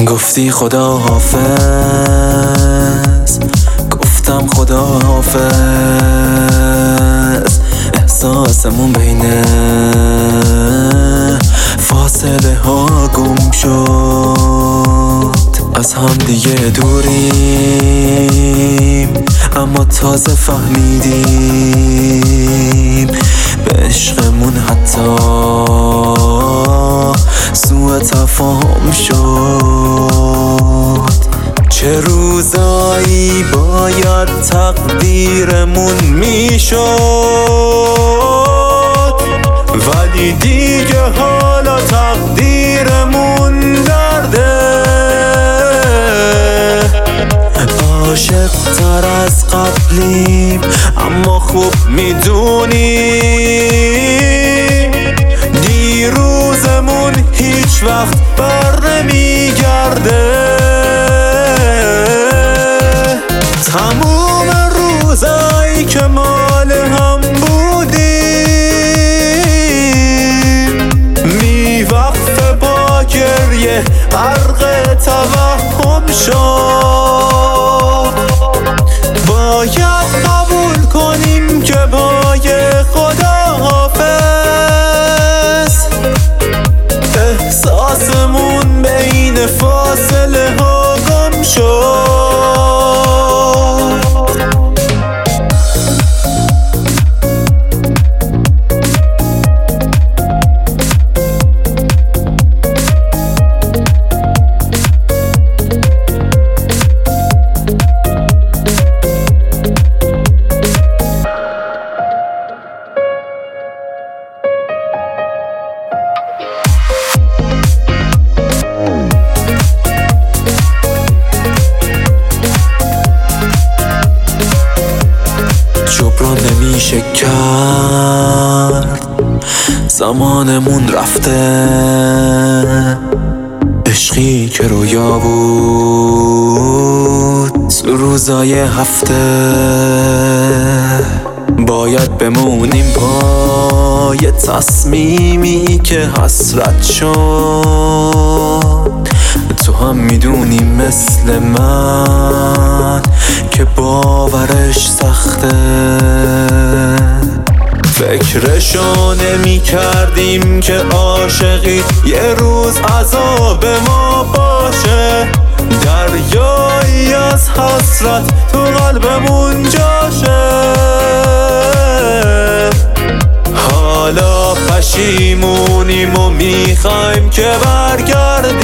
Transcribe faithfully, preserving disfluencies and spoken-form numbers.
گفتی خدا حافظ، گفتم خدا حافظ. احساسمون بینه فاصله ها گم شد. از هم دیگه دوریم اما تازه فهمیدیم به عشقمون حتی سوء تفاهم شد. چه روزایی باید تقدیرمون میشد، ولی دیگه حالا تقدیرمون درده. عاشق تر از قبلیم اما خوب میدونیم دیروزمون هیچ وقت بر نمیگرده. تموم روزایی که مال هم بودیم میوقف با گریه غرق توهم شد. باید قبول کنیم که پای خدا حافظ. احساسمون بین فاصله ها گم شد. جبران نمیشه کرد، زمانمون رفته. عشقی که رویا بود تو روزای هفته. باید بمونیم پای تصمیمی که حسرت شد. تو هم میدونی مثل من که باورش سخته. فکرشو نمی کردیم که عاشقی یه روز عذاب ما باشه. دریایی از حسرت تو قلبمون جاشه. حالا پشیمونیم و میخوایم که برگردیم